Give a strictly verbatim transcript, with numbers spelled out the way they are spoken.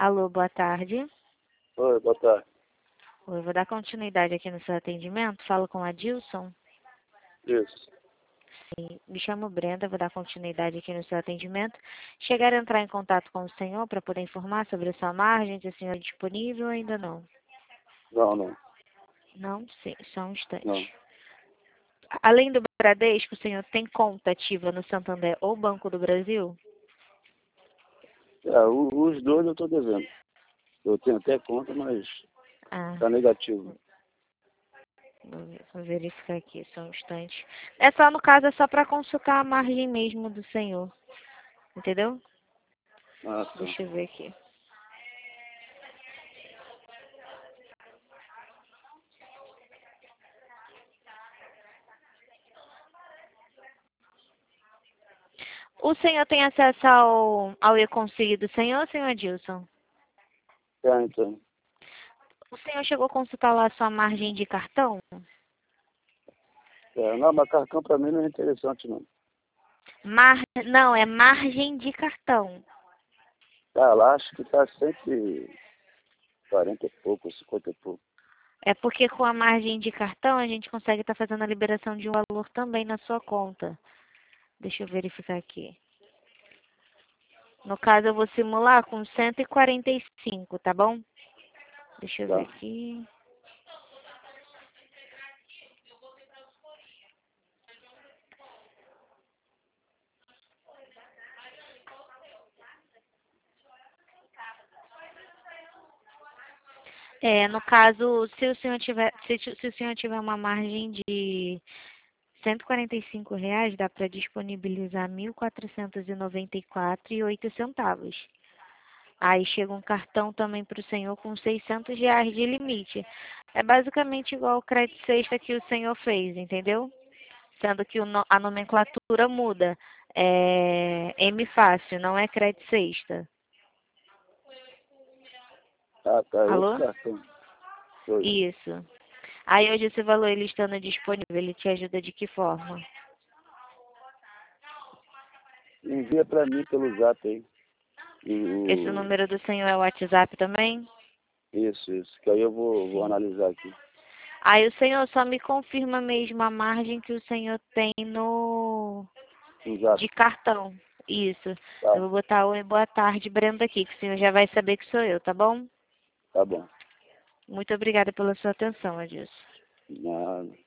Alô, boa tarde. Oi, boa tarde. Oi, vou dar continuidade aqui no seu atendimento. Falo com a Dilson. Isso. Sim, me chamo Brenda, vou dar continuidade aqui no seu atendimento. Chegaram a entrar em contato com o senhor para poder informar sobre a sua margem, se o senhor é disponível ou ainda não? Não, não. Não? Sim, só um Não. instante. Além do Bradesco, o senhor tem conta ativa no Santander ou Banco do Brasil? É, o- os dois eu estou devendo. Eu tenho até conta, mas Ah, está negativo. vou ver- vou verificar aqui, só um instante. É só, no caso, é só para consultar a margem mesmo do senhor. Entendeu? Ah, tá. Deixa eu ver aqui. O senhor tem acesso ao, ao e-consigo do senhor, senhor Adilson? É, então. O senhor chegou a consultar lá a sua margem de cartão? É, não, mas cartão para mim não é interessante, não. Mar... Não, é margem de cartão. Tá, lá acho que está cento e quarenta e pouco, cinquenta e pouco. É porque com a margem de cartão a gente consegue estar fazendo a liberação de um valor também na sua conta. Deixa eu verificar aqui. No caso, eu vou simular com cento e quarenta e cinco, tá bom? Deixa eu ver Tá. aqui. É, no caso, se o senhor tiver, se, se o senhor tiver uma margem de cento e quarenta e cinco reais, dá para disponibilizar mil quatrocentos e noventa e quatro e oito centavos. Aí chega um cartão também para o senhor com seiscentos reais de limite. É basicamente igual o crédito sexta que o senhor fez, entendeu? Sendo que o no- a nomenclatura muda. É M fácil, não é crédito sexta. Ah, tá. É outro Alô? cartão. Oi. Isso. Aí hoje esse valor ele estando disponível, ele te ajuda de que forma? Envia para mim pelo zap aí. E Esse o... número do senhor é o WhatsApp também? Isso, isso. Que aí eu vou, vou Sim. analisar aqui. Aí o senhor só me confirma mesmo a margem que o senhor tem no No zap. de cartão. Isso. Tá, Eu vou botar oi, boa tarde, Brenda aqui, que o senhor já vai saber que sou eu, tá bom? tá bom. Muito obrigada pela sua atenção, Adilson. Nada.